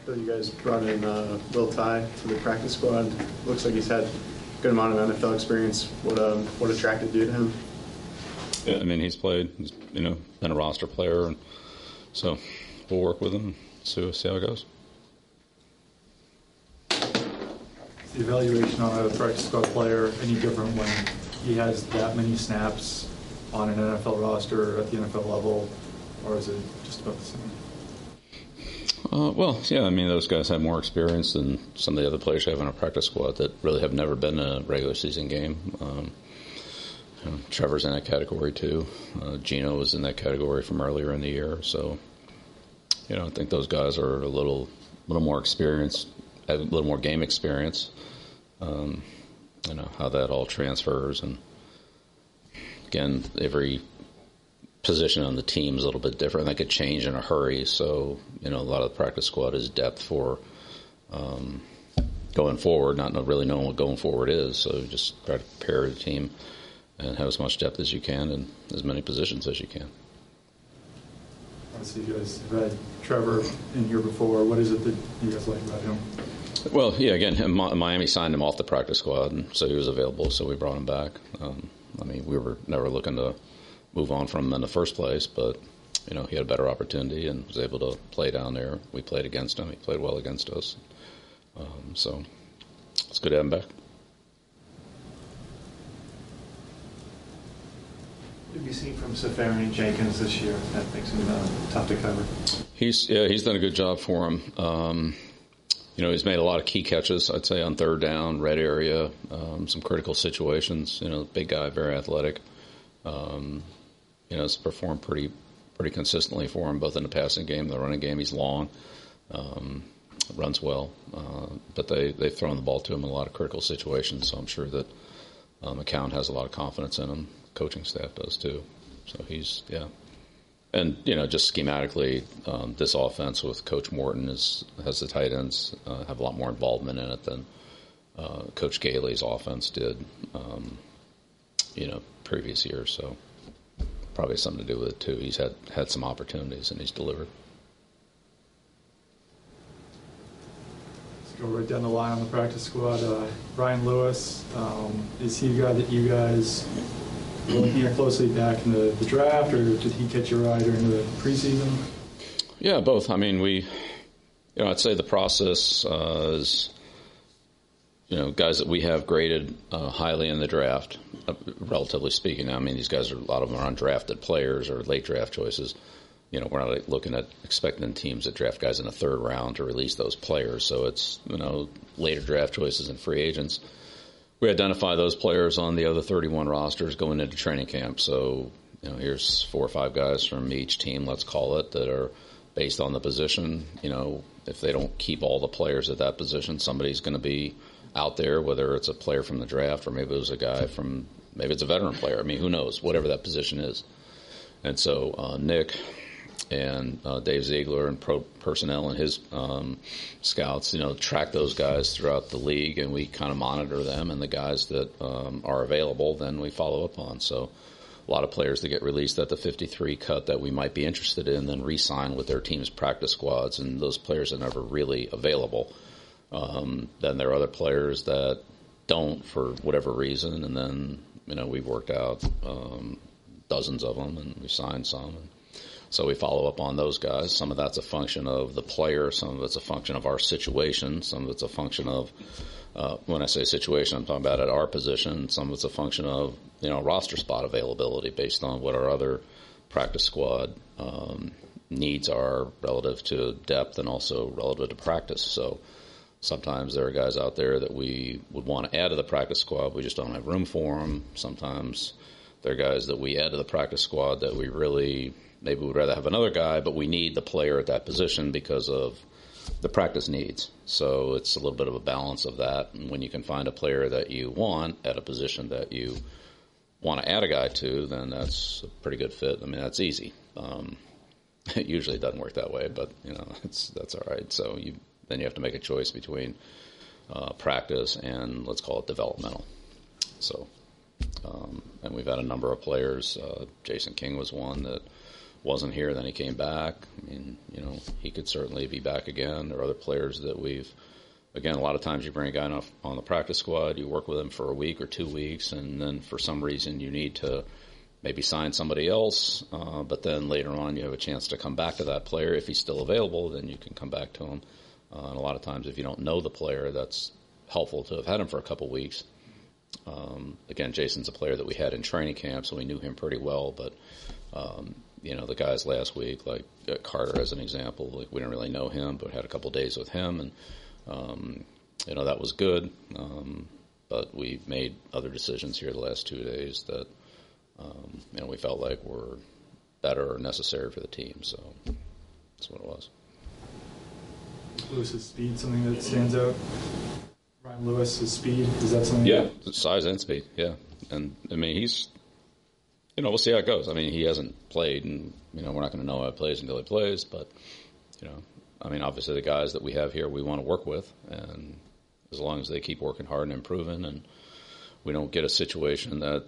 So you guys brought in Will Tye to the practice squad. Looks like he's had a good amount of NFL experience. What attracted you to him? Yeah, I mean, he's played, been a roster player, and so we'll work with him and see how it goes. Is the evaluation on a practice squad player any different when he has that many snaps on an NFL roster at the NFL level, or is it just about the same? Well, yeah, I mean, those guys have more experience than some of the other players you have in our practice squad that really have never been in a regular season game. Trevor's in that category too. Gino was in that category from earlier in the year. So, I think those guys are a little more experienced, have a little more game experience. How that all transfers, and again, every position on the team is a little bit different. That could change in a hurry. So, a lot of the practice squad is depth for going forward, not really knowing what going forward is. So just try to prepare the team and have as much depth as you can in as many positions as you can. Obviously, you guys have had Trevor in here before. What is it that you guys like about him? Well, yeah, again, Miami signed him off the practice squad, and so he was available, so we brought him back. We were never looking to move on from him in the first place, but, he had a better opportunity and was able to play down there. We played against him. He played well against us. So it's good to have him back. What have you seen from Safarian Jenkins this year that makes him tough to cover? He's done a good job for him. He's made a lot of key catches, I'd say, on third down, red area, some critical situations. Big guy, very athletic. Has performed pretty consistently for him, both in the passing game and the running game. He's long, runs well, but they've thrown the ball to him in a lot of critical situations, so I'm sure that McCown has a lot of confidence in him. Coaching staff does too. So he's, yeah. And, just schematically, this offense with Coach Morton has the tight ends have a lot more involvement in it than Coach Gailey's offense did, previous years. So probably something to do with it too. He's had some opportunities and he's delivered. Let's go right down the line on the practice squad. Ryan Lewis, is he a guy that you guys were looking at closely back in the draft, or did he catch your eye during the preseason? Yeah, both. I mean, I'd say the process is, guys that we have graded highly in the draft, relatively speaking. I mean, these guys a lot of them are undrafted players or late draft choices. We're not looking at expecting teams that draft guys in the third round to release those players. So it's, later draft choices and free agents. We identify those players on the other 31 rosters going into training camp. So, here's 4 or 5 guys from each team, let's call it, that are based on the position. If they don't keep all the players at that position, somebody's going to be out there, whether it's a player from the draft or maybe it was a guy maybe it's a veteran player. I mean, who knows, whatever that position is. And so Nick and Dave Ziegler and pro personnel and his scouts, track those guys throughout the league, and we kind of monitor them, and the guys that are available, then we follow up on. So a lot of players that get released at the 53 cut that we might be interested in then re-sign with their team's practice squads, and those players are never really available. Then there are other players that don't for whatever reason, and then, we've worked out dozens of them, and we signed some. So we follow up on those guys. Some of that's a function of the player. Some of it's a function of our situation. Some of it's a function of, when I say situation, I'm talking about at our position. Some of it's a function of, roster spot availability based on what our other practice squad needs are relative to depth and also relative to practice. So sometimes there are guys out there that we would want to add to the practice squad. We just don't have room for them. Sometimes there are guys that we add to the practice squad that we really maybe we'd rather have another guy, but we need the player at that position because of the practice needs. So it's a little bit of a balance of that. And when you can find a player that you want at a position that you want to add a guy to, then that's a pretty good fit. I mean, that's easy. It usually doesn't work that way, but, that's all right. So then you have to make a choice between practice and, let's call it, developmental. So, and we've had a number of players. Jason King was one that wasn't here, then he came back. I mean, he could certainly be back again. There are other players that again, a lot of times you bring a guy on the practice squad, you work with him for a week or 2 weeks, and then for some reason you need to maybe sign somebody else, but then later on you have a chance to come back to that player. If he's still available, then you can come back to him. And a lot of times if you don't know the player, that's helpful to have had him for a couple weeks. Again, Jason's a player that we had in training camp, so we knew him pretty well, but the guys last week, like Carter as an example, we didn't really know him, but had a couple days with him, and that was good. But we made other decisions here the last 2 days that we felt like were better or necessary for the team. So that's what it was. Lewis's speed, something that stands out. Ryan Lewis's speed, is that something? Yeah, size and speed. Yeah, and I mean he's. We'll see how it goes. I mean, he hasn't played, and we're not going to know how he plays until he plays. But obviously the guys that we have here, we want to work with, and as long as they keep working hard and improving, and we don't get a situation that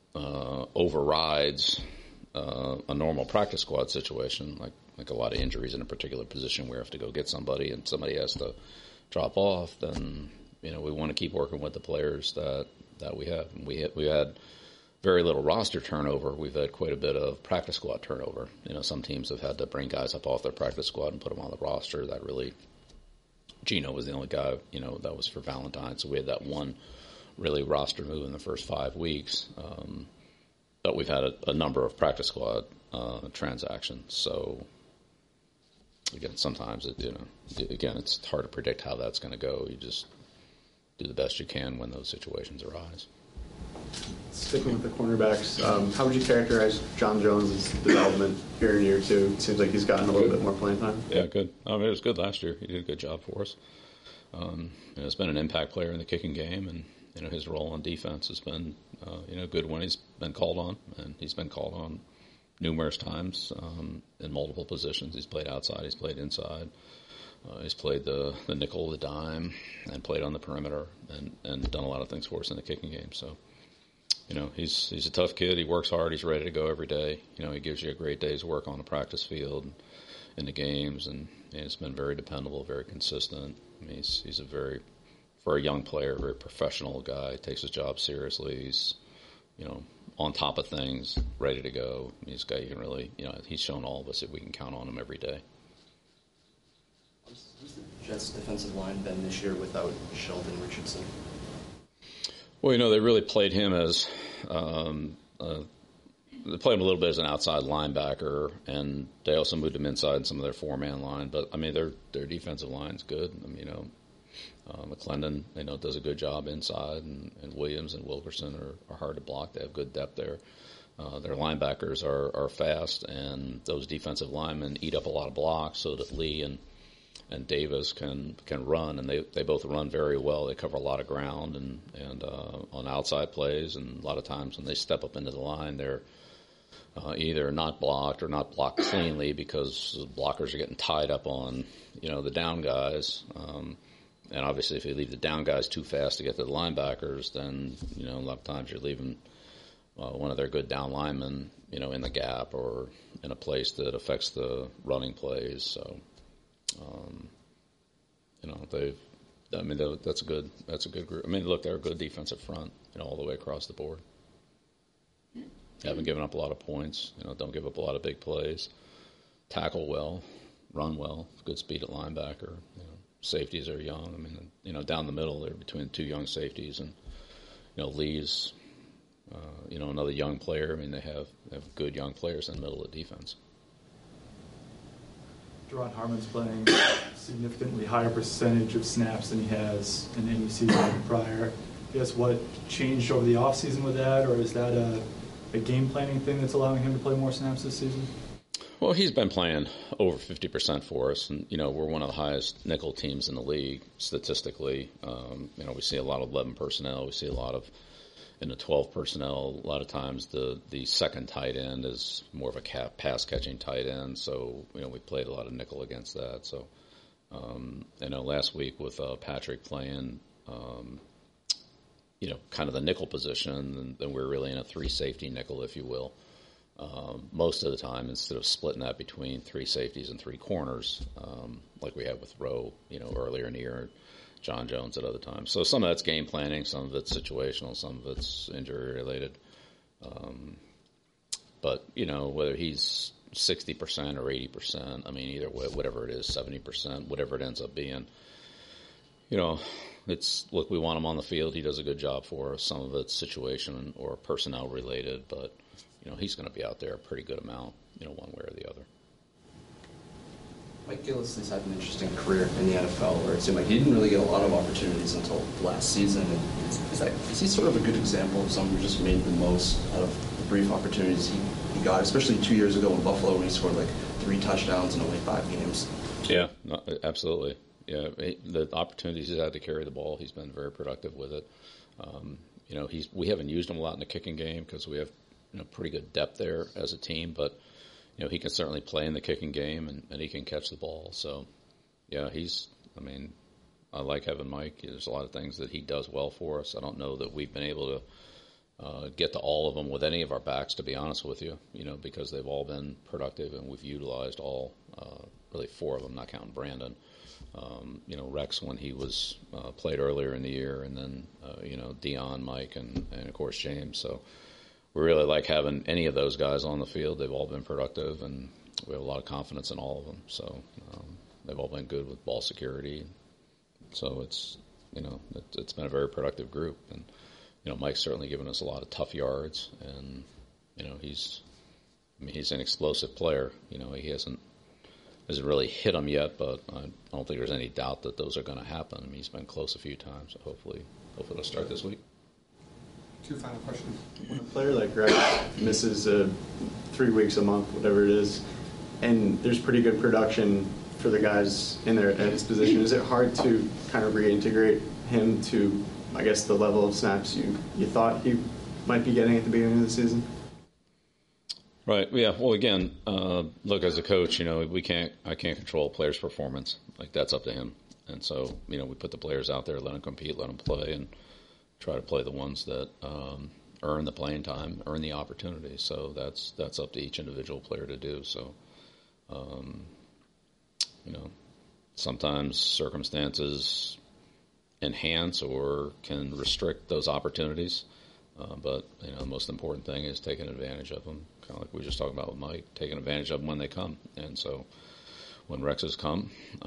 overrides a normal practice squad situation, like a lot of injuries in a particular position where we have to go get somebody and somebody has to drop off, then we want to keep working with the players that we have. And we had very little roster turnover. We've had quite a bit of practice squad turnover. Some teams have had to bring guys up off their practice squad and put them on the roster. That really, Gino was the only guy, that was for Valentine. So we had that one really roster move in the first 5 weeks. But we've had a number of practice squad transactions. So again, sometimes it's hard to predict how that's going to go. You just do the best you can when those situations arise. Sticking with the cornerbacks, how would you characterize John Jones' development here in year 2? It seems like he's gotten a little bit more playing time. Yeah, good. I mean, it was good last year. He did a good job for us. He's been an impact player in the kicking game, and his role on defense has been good when he's been called on, and he's been called on numerous times in multiple positions. He's played outside, he's played inside. He's played the nickel, the dime, and played on the perimeter, and done a lot of things for us in the kicking game. So, he's a tough kid. He works hard. He's ready to go every day. He gives you a great day's work on the practice field, in the games, and he's been very dependable, very consistent. I mean, he's for a young player, very professional guy. Takes his job seriously. He's, on top of things, ready to go. He's a guy you can really, he's shown all of us that we can count on him every day. Who's the Jets' defensive line been this year without Sheldon Richardson? Well, they really played him as they played him a little bit as an outside linebacker, and they also moved him inside in some of their 4-man line. But I mean, their defensive line's good. I mean, McClendon, does a good job inside, and Williams and Wilkerson are hard to block. They have good depth there. Their linebackers are fast, and those defensive linemen eat up a lot of blocks so that Lee and Davis can run, and they both run very well. They cover a lot of ground and on outside plays, and a lot of times when they step up into the line, they're either not blocked or not blocked cleanly because the blockers are getting tied up on the down guys. And obviously, if you leave the down guys too fast to get to the linebackers, then a lot of times you're leaving one of their good down linemen in the gap or in a place that affects the running plays. So. That's a good group. I mean, look, they're a good defensive front, all the way across the board. Haven't given up a lot of points, don't give up a lot of big plays. Tackle well, run well, good speed at linebacker. Safeties are young. I mean, down the middle, they're between 2 young safeties, and Lee's, another young player. I mean, they have good young players in the middle of the defense. Duron Harmon's playing a significantly higher percentage of snaps than he has in any season prior. I guess what changed over the offseason with that, or is that a game planning thing that's allowing him to play more snaps this season? Well, he's been playing over 50% for us, and we're one of the highest nickel teams in the league statistically. We see a lot of 11 personnel. We see a lot of in the 12 personnel. A lot of times the second tight end is more of a pass catching tight end. So we played a lot of nickel against that. So last week with Patrick playing kind of the nickel position, then we're really in a 3 safety nickel, if you will. most of the time, instead of splitting that between 3 safeties and 3 corners, like we had with Rowe, earlier in the year, John Jones at other times. So some of that's game planning, some of it's situational, some of it's injury related. But whether he's 60% or 80%, either way, whatever it is, 70%, whatever it ends up being, look, we want him on the field. He does a good job for us. Some of it's situation or personnel related, but he's going to be out there a pretty good amount, one way or the other. Mike Gillislee's had an interesting career in the NFL, where it seemed like he didn't really get a lot of opportunities until last season. And is he sort of a good example of someone who just made the most out of the brief opportunities he got, especially 2 years ago in Buffalo when he scored like 3 touchdowns in only 5 games? Yeah, no, absolutely. Yeah, the opportunities he's had to carry the ball, he's been very productive with it. We haven't used him a lot in the kicking game because we have pretty good depth there as a team, but he can certainly play in the kicking game and he can catch the ball. So, yeah, I like having Mike. There's a lot of things that he does well for us. I don't know that we've been able to get to all of them with any of our backs, to be honest with you, because they've all been productive and we've utilized all, really 4 of them, not counting Brandon. Rex when he was played earlier in the year, and then, Dion, Mike, and of course James. So we really like having any of those guys on the field. They've all been productive, and we have a lot of confidence in all of them. So they've all been good with ball security. So it's been a very productive group, and Mike's certainly given us a lot of tough yards, and he's an explosive player. He hasn't really hit them yet, but I don't think there's any doubt that those are going to happen. He's been close a few times, so hopefully it'll start this week. 2 final questions. When a player like Rex misses 3 weeks, a month, whatever it is, and there's pretty good production for the guys in there at his position, is it hard to kind of reintegrate him to, I guess, the level of snaps you thought he might be getting at the beginning of the season? Right. Yeah. Well, again, look, as a coach, I can't control a player's performance. Like, that's up to him. And so, we put the players out there, let them compete, let them play, and try to play the ones that earn the playing time, earn the opportunity. So that's up to each individual player to do. So, sometimes circumstances enhance or can restrict those opportunities. But the most important thing is taking advantage of them, kind of like we were just talking about with Mike, taking advantage of them when they come. And so when Rexes come,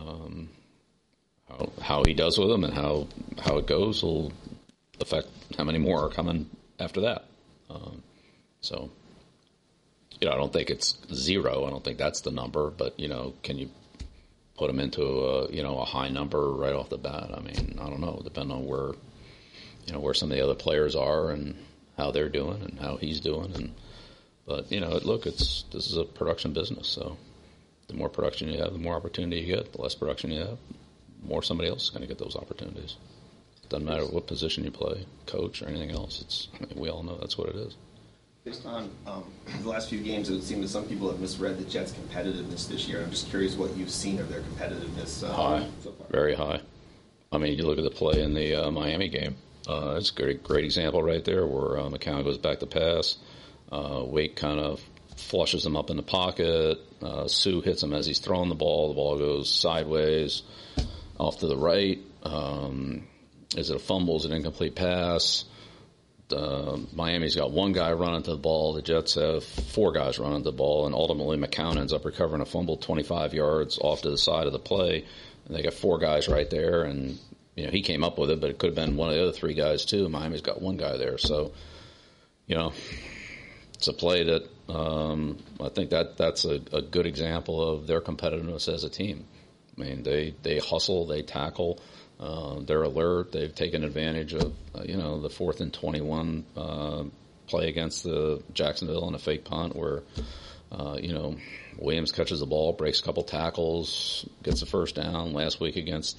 how he does with them and how it goes will affect how many more are coming after that. So I don't think it's 0. I don't think that's the number. But can you put them into a high number right off the bat? I don't know. Depending on where some of the other players are and how they're doing and how he's doing. But this is a production business. So the more production you have, the more opportunity you get. The less production you have, the more somebody else is going to get those opportunities. It doesn't matter what position you play, coach or anything else. We all know that's what it is. Based on the last few games, it would seem that some people have misread the Jets' competitiveness this year. I'm just curious what you've seen of their competitiveness high, so far. Very high. You look at the play in the Miami game. It's a great example right there where McCown goes back to pass. Wake kind of flushes him up in the pocket. Sue hits him as he's throwing the ball. The ball goes sideways off to the right. Is it a fumble? Is it an incomplete pass? Miami's got 1 guy running to the ball. The Jets have 4 guys running to the ball, and ultimately McCown ends up recovering a fumble 25 yards off to the side of the play. And they got 4 guys right there, and he came up with it, but it could have been one of the other 3 guys too. Miami's got 1 guy there, so it's a play that I think that's a good example of their competitiveness as a team. They hustle, they tackle, they're alert. They've taken advantage of the 4th and 21 play against the Jacksonville in a fake punt where Williams catches the ball, breaks a couple tackles, gets the first down. Last week against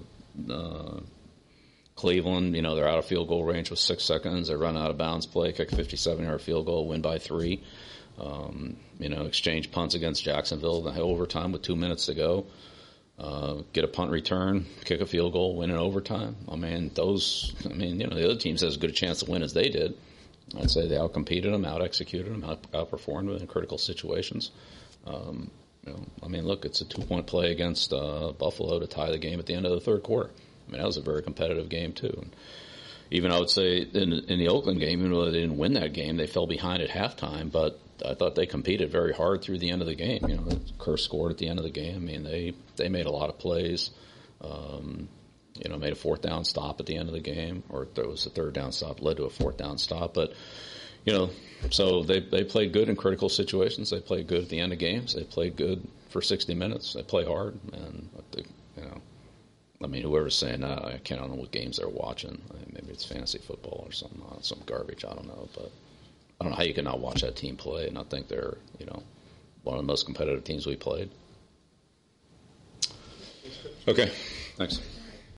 Cleveland, they're out of field goal range with 6 seconds. They run out of bounds play, kick a 57-yard field goal, win by 3. Exchange punts against Jacksonville in overtime with 2 minutes to go. Get a punt return, kick a field goal, win in overtime. The other teams has as good a chance to win as they did. I'd say they outcompeted them, out-executed them, outperformed them in critical situations. I mean, look, it's a 2-point play against Buffalo to tie the game at the end of the third quarter. I mean, that was a very competitive game, too. And even I would say in the Oakland game, even though they didn't win that game, they fell behind at halftime, but I thought they competed very hard through the end of the game. Kerr scored at the end of the game. I mean, they made a lot of plays. Made a 4th down stop at the end of the game, or there was a 3rd down stop, led to a 4th down stop. But, so they played good in critical situations. They played good at the end of games. They played good for 60 minutes. They play hard. And, whoever's saying that, I can't know what games they're watching. Maybe it's fantasy football or some garbage. I don't know. But I don't know how you can not watch that team play and not think they're, one of the most competitive teams we played. Okay, thanks.